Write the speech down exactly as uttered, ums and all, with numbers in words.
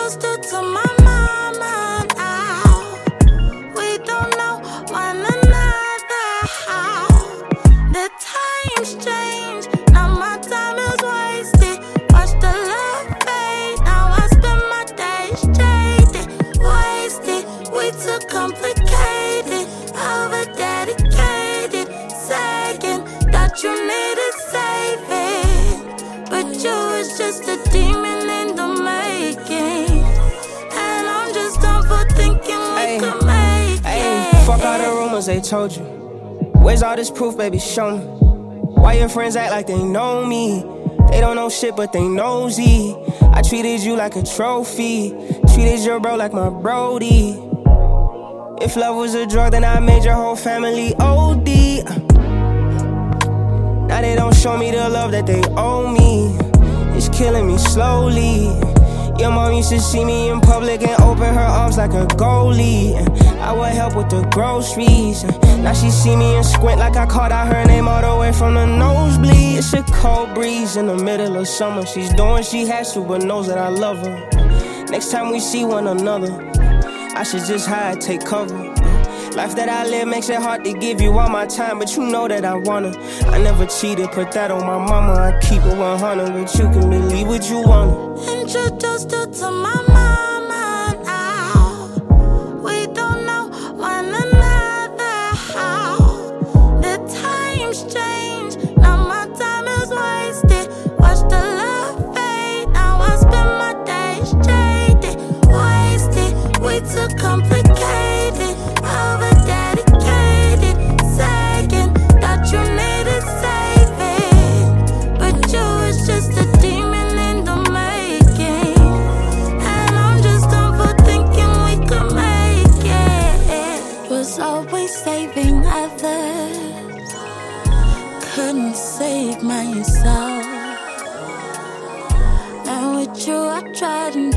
introduced to my mama now. We don't know one another. How the times change, now my time is wasted. Watch the love fade, now I spend my days jaded, wasted. We too complicated, over dedicated, saying that you needed saving, but you was just a demon in the making. And I'm just done for thinking we ay, could make ay, it. Fuck all the rumors they told you. Where's all this proof, baby? Show me. Why your friends act like they know me? They don't know shit, but they nosy. I treated you like a trophy, treated your bro like my brody. If love was a drug, then I made your whole family O D. Now they don't show me the love that they owe me. It's killing me slowly. Your mom used to see me in public and open her arms like a goalie. I would help with the groceries. Now she see me and squint like I called out her name all the way from the nosebleed. It's a cold breeze in the middle of summer. She's doing what she has to, but knows that I love her. Next time we see one another, I should just hide, take cover. Life that I live makes it hard to give you all my time, but you know that I wanna. I never cheated, put that on my mama. I keep it one hundred, but you can believe what you wanna. Introduced her to my mama now. We don't know one another. How the times change, now my time is wasted. Watch the love fade, now I spend my days jaded, wasted. We too complicated, over dedicated, saying that you needed saving, but you was just a demon in the making. And I'm just done for thinking we could make it. Was always saving others, couldn't save myself. And with you I tried and